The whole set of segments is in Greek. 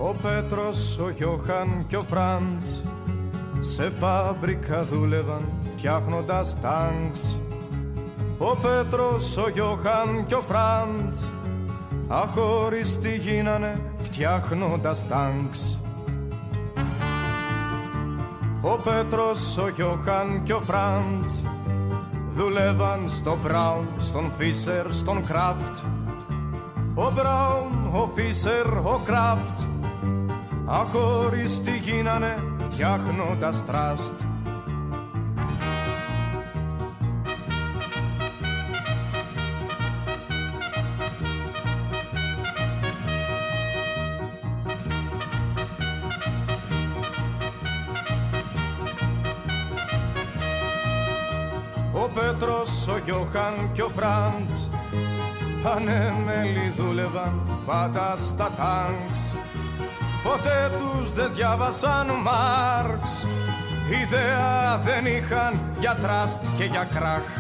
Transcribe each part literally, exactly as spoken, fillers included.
Ο Πέτρος, ο Γιώχαν και ο Φραντς σε φάμπρικα δούλευαν φτιάχνοντας τάγκς. Ο Πέτρος, ο Γιώχαν και ο Φραντς αχώριστοι γίνανε φτιάχνοντας τάγκς. Ο Πέτρος, ο Γιώχαν και ο Φραντς δουλεύαν στο Μπράουν, στον Φίσερ, στον Κράφτ. Ο Μπράουν, ο Φίσερ, ο Κράφτ αχώριστοι γίνανε φτιάχνοντας τραστ. Ο Πέτρος, ο Γιώχαν και ο Φραντς ανέμελοι δούλευαν πάντα στα τάγκς. Ποτέ τους δεν διάβασαν Μάρξ, ιδέα δεν είχαν για τραστ και για κράχ.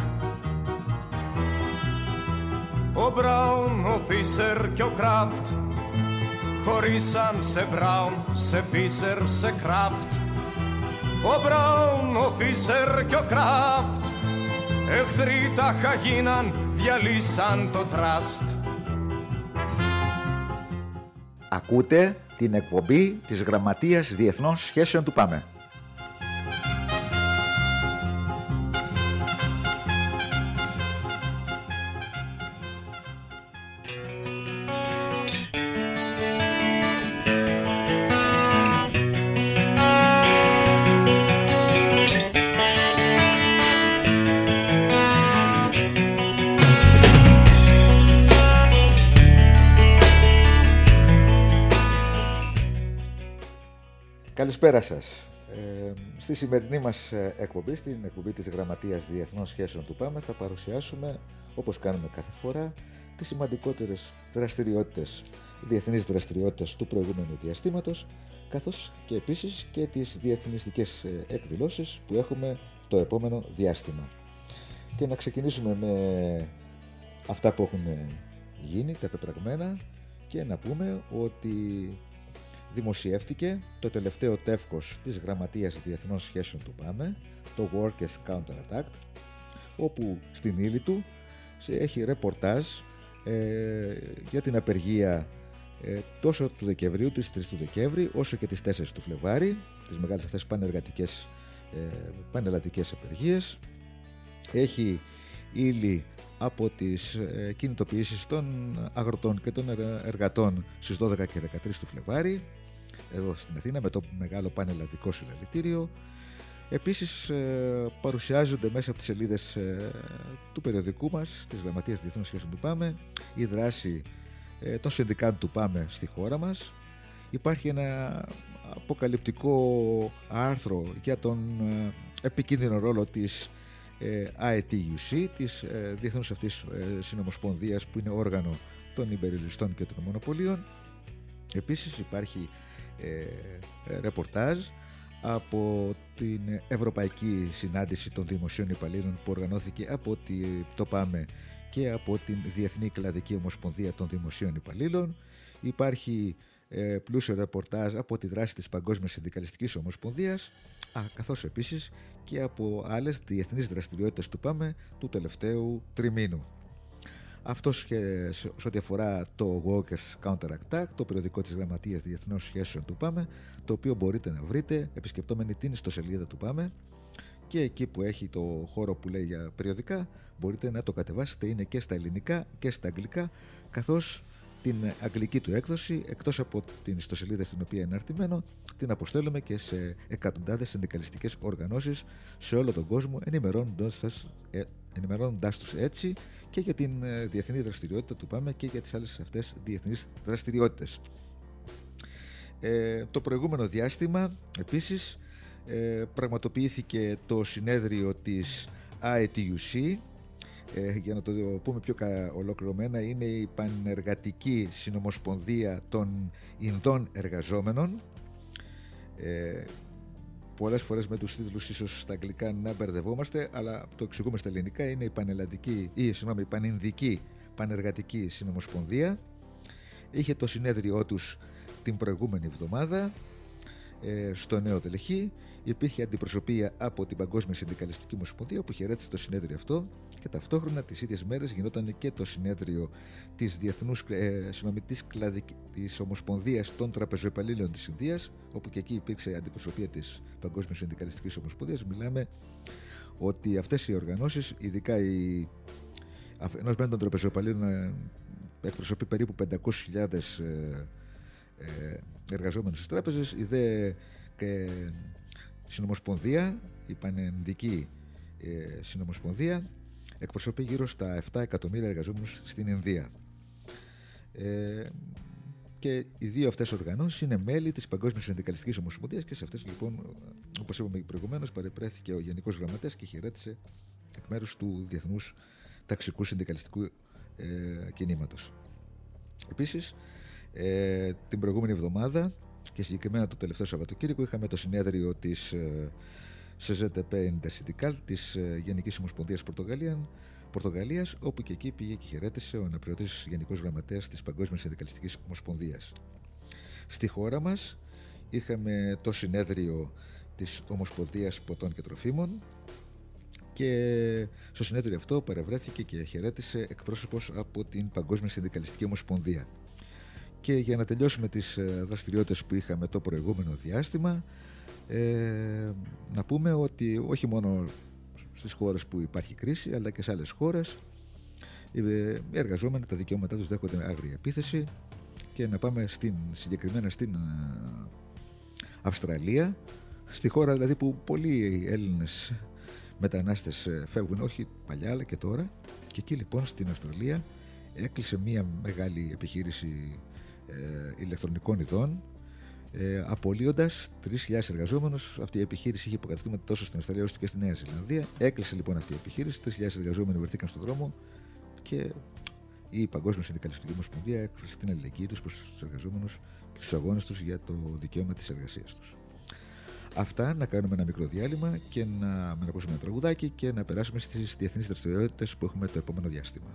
Ο Μπράουν, ο Φίσερ και ο Κράφτ χωρίσαν σε Μπράουν, σε Φίσερ, σε Κράφτ. Ο Μπράουν, ο Φίσερ και ο Κράφτ εχθροί τάχα γίναν, διαλύσαν το τραστ. Ακούτε την εκπομπή της Γραμματείας Διεθνών Σχέσεων του ΠΑΜΕ. Καλησπέρα σας. Ε, στη σημερινή μας εκπομπή, στην εκπομπή της Γραμματείας Διεθνών Σχέσεων του ΠΑΜΕ, θα παρουσιάσουμε, όπως κάνουμε κάθε φορά, τις σημαντικότερες δραστηριότητες, διεθνείς δραστηριότητες του προηγούμενου διαστήματος, καθώς και επίσης και τις διεθνιστικές εκδηλώσεις που έχουμε το επόμενο διάστημα. Και να ξεκινήσουμε με αυτά που έχουν γίνει, τα πεπραγμένα, και να πούμε ότι δημοσιεύτηκε το τελευταίο τεύχος της Γραμματείας Διεθνών Σχέσεων του ΠΑΜΕ, το Workers Counterattack, όπου στην ύλη του έχει ρεπορτάζ ε, για την απεργία ε, τόσο του Δεκεμβρίου, της τρεις του Δεκέμβρη, όσο και τις τέσσερις του Φλεβάρη, τις μεγάλες αυτές πανεργατικές, ε, πανελλαδικές απεργίες. Έχει ύλη από τις ε, κινητοποιήσεις των αγροτών και των εργατών στις δώδεκα και δεκατρείς του Φλεβάρη, εδώ στην Αθήνα, με το μεγάλο πανελλαδικό συλλαλητήριο. Επίσης ε, παρουσιάζονται μέσα από τις σελίδες ε, του περιοδικού μας, της Γραμματείας Διεθνών Σχέσεων του ΠΑΜΕ, η δράση ε, των συνδικάτων του ΠΑΜΕ στη χώρα μας. Υπάρχει ένα αποκαλυπτικό άρθρο για τον ε, επικίνδυνο ρόλο της ε, άι τι γιου σι, της ε, Διεθνούς αυτής ε, συνομοσπονδίας, που είναι όργανο των υπερελιστών και των μονοπωλίων. Επίσης υπάρχει ε, ρεπορτάζ από την Ευρωπαϊκή Συνάντηση των Δημοσίων Υπαλλήλων, που οργανώθηκε από το ΠΑΜΕ και από την Διεθνή Κλαδική Ομοσπονδία των Δημοσίων Υπαλλήλων. Υπάρχει ε, πλούσιο ρεπορτάζ από τη δράση της Παγκόσμιας Συνδικαλιστικής Ομοσπονδίας, α, καθώς επίσης και από άλλες διεθνείς δραστηριότητες του ΠΑΜΕ του τελευταίου τριμήνου. Αυτό σε, σε ό,τι αφορά το Workers Counterattack, το περιοδικό της Γραμματείας Διεθνών Σχέσεων του ΠΑΜΕ, το οποίο μπορείτε να βρείτε επισκεπτόμενοι την ιστοσελίδα του ΠΑΜΕ, και εκεί που έχει το χώρο που λέει για περιοδικά μπορείτε να το κατεβάσετε. Είναι και στα ελληνικά και στα αγγλικά, καθώς την αγγλική του έκδοση, εκτός από την ιστοσελίδα στην οποία είναι αρτημένο, την αποστέλουμε και σε εκατοντάδες συνδικαλιστικές οργανώσεις σε όλο τον κόσμο, ενημερώνοντας, ενημερώνοντας τους έτσι και για την διεθνή δραστηριότητα του ΠΑΜΕ και για τις άλλες αυτές διεθνείς δραστηριότητες. Ε, το προηγούμενο διάστημα επίσης ε, πραγματοποιήθηκε το συνέδριο της άι τι γιου σι. Ε, για να το πούμε πιο ολοκληρωμένα, είναι η Πανεργατική Συνομοσπονδία των Ινδών Εργαζόμενων. Ε, πολλές φορές με τους τίτλους ίσως στα αγγλικά να μπερδευόμαστε, αλλά το εξηγούμε στα ελληνικά. Είναι η Πανελλαδική ή συγγνώμη, η Πανινδική Πανεργατική Συνομοσπονδία. Είχε το συνέδριό τους την προηγούμενη εβδομάδα ε, στο Νέο Τελεχή υπήρχε αντιπροσωπεία από την Παγκόσμια Συνδικαλιστική Ομοσπονδία που χαιρέτησε το συνέδριο αυτό, και ταυτόχρονα τις ίδιες μέρες γινόταν και το συνέδριο της Διεθνούς ε, Συνομιτής της Ομοσπονδίας των Τραπεζοϊπαλλήλων της Ινδίας, όπου και εκεί υπήρξε αντιπροσωπεία της Παγκόσμιας Συνδικαλιστικής Ομοσπονδίας. Μιλάμε ότι αυτές οι οργανώσεις, ειδικά η ενός μεν των τραπεζοϊπαλλήλων, εκπροσωπεί περίπου πεντακόσιες χιλιάδες ε, ε, εργαζόμενους στις τράπεζες. Η δε ε, συνομοσπονδία, η πανενδική ε, συνομοσπονδία, εκπροσωπεί γύρω στα επτά εκατομμύρια εργαζόμενους στην Ινδία. Ε, και οι δύο αυτές οργανώσεις είναι μέλη της Παγκόσμιας Συνδικαλιστικής Ομοσπονδίας, και σε αυτές λοιπόν, όπως είπαμε προηγουμένως, παρεπρέθηκε ο Γενικός Γραμματέας και χαιρέτησε εκ μέρους του Διεθνούς Ταξικού Συνδικαλιστικού ε, Κινήματος. Επίσης, ε, την προηγούμενη εβδομάδα και συγκεκριμένα το τελευταίο Σαββατοκύριακο είχαμε το συνέδριο της ε, σι ζετ πι Intersyndical της ε, Γενικής Ομοσπονδίας Πορτογαλίας, όπου και εκεί πήγε και χαιρέτησε ο αναπληρωτής Γενικός Γραμματέας της Παγκόσμιας Συνδικαλιστικής Ομοσπονδίας. Στη χώρα μας είχαμε το συνέδριο της Ομοσπονδίας Ποτών και Τροφίμων, και στο συνέδριο αυτό παρευρέθηκε και χαιρέτησε εκπρόσωπος από την Παγκόσμια Συνδικαλιστική Ομοσπονδία. Και για να τελειώσουμε τις δραστηριότητες που είχαμε το προηγούμενο διάστημα, ε, να πούμε ότι όχι μόνο στις χώρες που υπάρχει κρίση, αλλά και σε άλλες χώρες οι εργαζόμενοι, τα δικαιώματά τους δέχονται άγρια επίθεση. Και να πάμε στην, συγκεκριμένα στην Αυστραλία, στη χώρα δηλαδή που πολλοί Έλληνες μετανάστες φεύγουν, όχι παλιά αλλά και τώρα. Και εκεί λοιπόν στην Αυστραλία έκλεισε μια μεγάλη επιχείρηση ε, ηλεκτρονικών ειδών, ε, απολύοντας τρεις χιλιάδες εργαζόμενους. Αυτή η επιχείρηση είχε υποκαταστήματα τόσο στην Αυστραλία όσο και στη Νέα Ζηλανδία. Έκλεισε λοιπόν αυτή η επιχείρηση, τρεις χιλιάδες εργαζόμενοι βρεθήκαν στον δρόμο, και η Παγκόσμια Συνδικαλιστική Ομοσπονδία έκφρασε την αλληλεγγύη τους προς τους εργαζόμενους και τους αγώνες τους για το δικαίωμα της εργασίας τους. Αυτά, να κάνουμε ένα μικρό διάλειμμα και να, να ακούσουμε ένα τραγουδάκι και να περάσουμε στις διεθνείς δραστηριότητες που έχουμε το επόμενο διάστημα.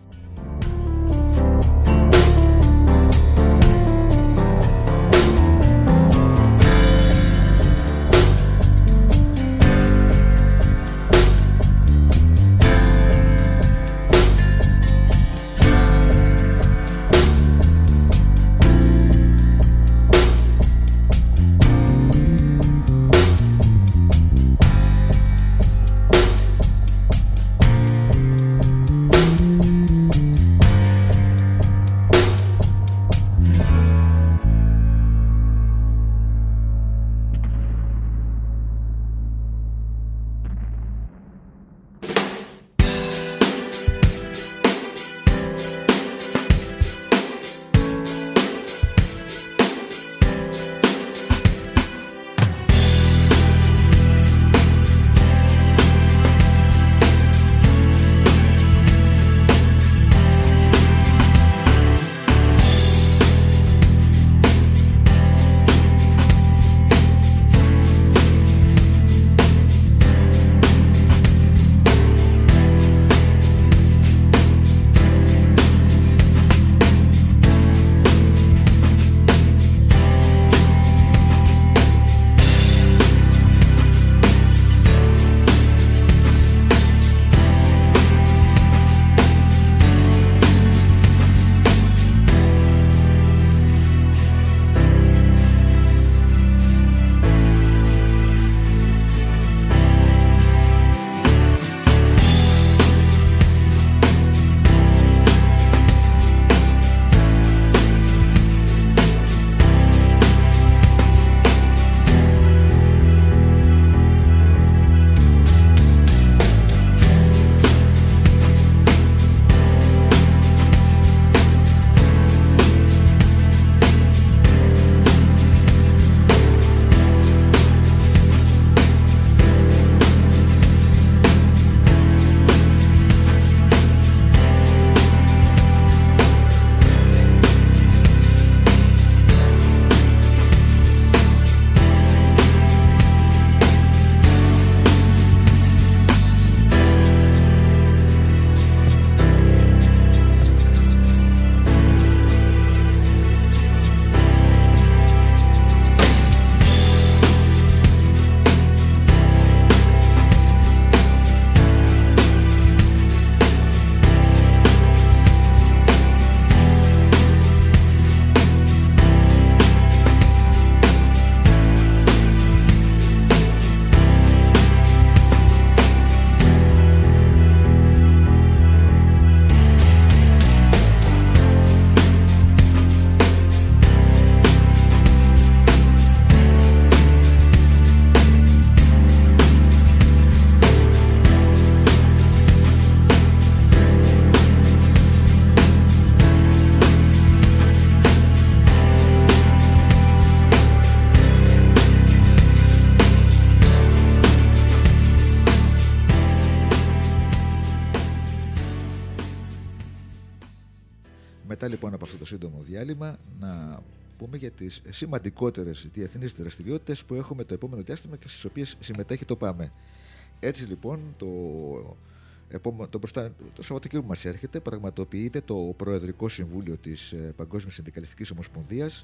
μετά λοιπόν από αυτό το σύντομο διάλειμμα να πούμε για τις σημαντικότερες διεθνείς δραστηριότητες που έχουμε το επόμενο διάστημα και στις οποίες συμμετέχει το ΠΑΜΕ. Έτσι λοιπόν το, επόμενο, το, μπροστά, το Σαββατοκύριακο που μας έρχεται πραγματοποιείται το Προεδρικό Συμβούλιο της Παγκόσμιας Συνδικαλιστικής Ομοσπονδίας,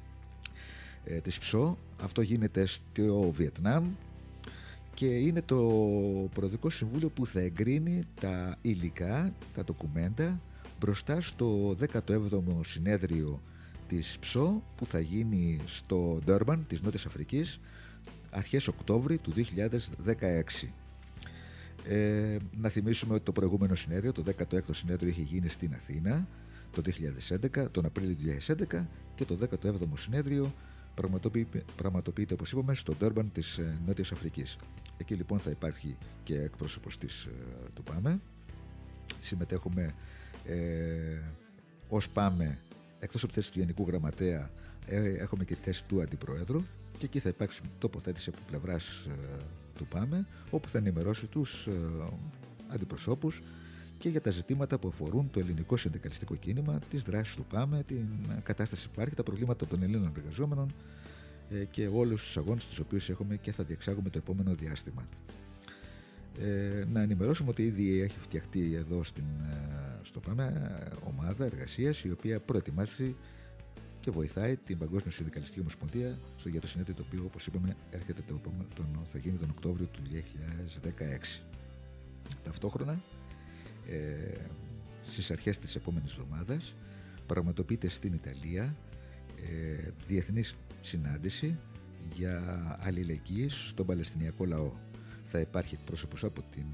ε, της ΠΣΟ. Αυτό γίνεται στο Βιετνάμ και είναι το Προεδρικό Συμβούλιο που θα εγκρίνει τα υλικά, τα ντοκουμέντα μπροστά στο δέκατο έβδομο συνέδριο της ΠΣΟ που θα γίνει στο Ντέρμπαν της Νότιας Αφρικής αρχές Οκτώβρη του δύο χιλιάδες δεκαέξι. Ε, να θυμίσουμε ότι το προηγούμενο συνέδριο, το δέκατο έκτο συνέδριο, είχε γίνει στην Αθήνα το δύο χιλιάδες έντεκα, τον Απρίλιο του δύο χιλιάδες έντεκα, και το δέκατο έβδομο συνέδριο πραγματοποιείται, πραγματοποιείται όπως είπαμε στο Ντέρμπαν της Νότιας Αφρικής. Εκεί λοιπόν θα υπάρχει και εκπρόσωπος της, του ΠΑΜΕ. Συμμετέχουμε ε, ως ΠΑΜΕ, εκτός από τη θέση του Γενικού Γραμματέα, ε, έχουμε και τη θέση του Αντιπροέδρου, και εκεί θα υπάρξει τοποθέτηση από πλευράς ε, του ΠΑΜΕ, όπου θα ενημερώσει τους ε, αντιπροσώπους και για τα ζητήματα που αφορούν το ελληνικό συνδικαλιστικό κίνημα, τις δράσεις του ΠΑΜΕ, την κατάσταση που υπάρχει, τα προβλήματα των Ελλήνων εργαζόμενων ε, και όλους τους αγώνες τους οποίους έχουμε και θα διεξάγουμε το επόμενο διάστημα. Ε, να ενημερώσουμε ότι ήδη έχει φτιαχτεί εδώ στην, στο ΠΑΜΕ ομάδα εργασίας η οποία προετοιμάζει και βοηθάει την Παγκόσμια Συνδικαλιστική Ομοσπονδία στο, για το συνέδριο το οποίο, όπως είπαμε, έρχεται το, τον, θα γίνει τον Οκτώβριο του δύο χιλιάδες δεκαέξι. Ταυτόχρονα, ε, στις αρχές της επόμενης εβδομάδας πραγματοποιείται στην Ιταλία ε, διεθνής συνάντηση για αλληλεγγύης στον Παλαιστινιακό λαό. Θα υπάρχει εκπρόσωπος από, την,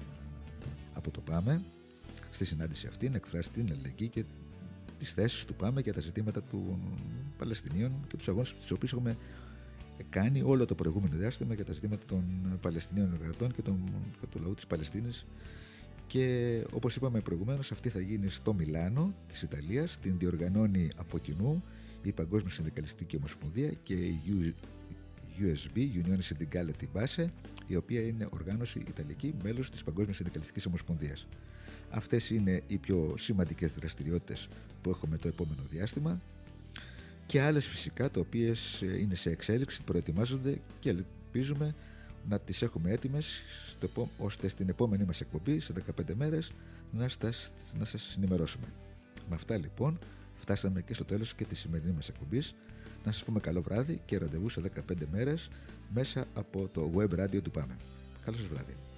από το ΠΑΜΕ στη συνάντηση αυτή να εκφράσει την αλληλεγγύη και τις θέσεις του ΠΑΜΕ για τα ζητήματα των Παλαιστινίων και τους αγώνες τους οποίους έχουμε κάνει όλο το προηγούμενο διάστημα για τα ζητήματα των Παλαιστινίων εργατών και, των, και του λαού της Παλαιστίνης. Και όπως είπαμε προηγουμένως, αυτή θα γίνει στο Μιλάνο της Ιταλίας, την διοργανώνει από κοινού η Παγκόσμια Συνδικαλιστική Ομοσπονδία και η γιου ες μπι, Unione Sindacale di Base, η οποία είναι οργάνωση ιταλική, μέλος της Παγκόσμιας Συνδικαλιστικής Ομοσπονδίας. Αυτές είναι οι πιο σημαντικές δραστηριότητες που έχουμε το επόμενο διάστημα και άλλες φυσικά, τα οποίες είναι σε εξέλιξη, προετοιμάζονται και ελπίζουμε να τις έχουμε έτοιμες ώστε στην επόμενη μας εκπομπή σε δεκαπέντε μέρες να, στας, να σας ενημερώσουμε. Με αυτά λοιπόν φτάσαμε και στο τέλος και της σημερινής μας εκπομπής. Να σας πούμε καλό βράδυ και ραντεβού σε δεκαπέντε μέρες μέσα από το web radio του ΠΑΜΕ. Καλό σας βράδυ.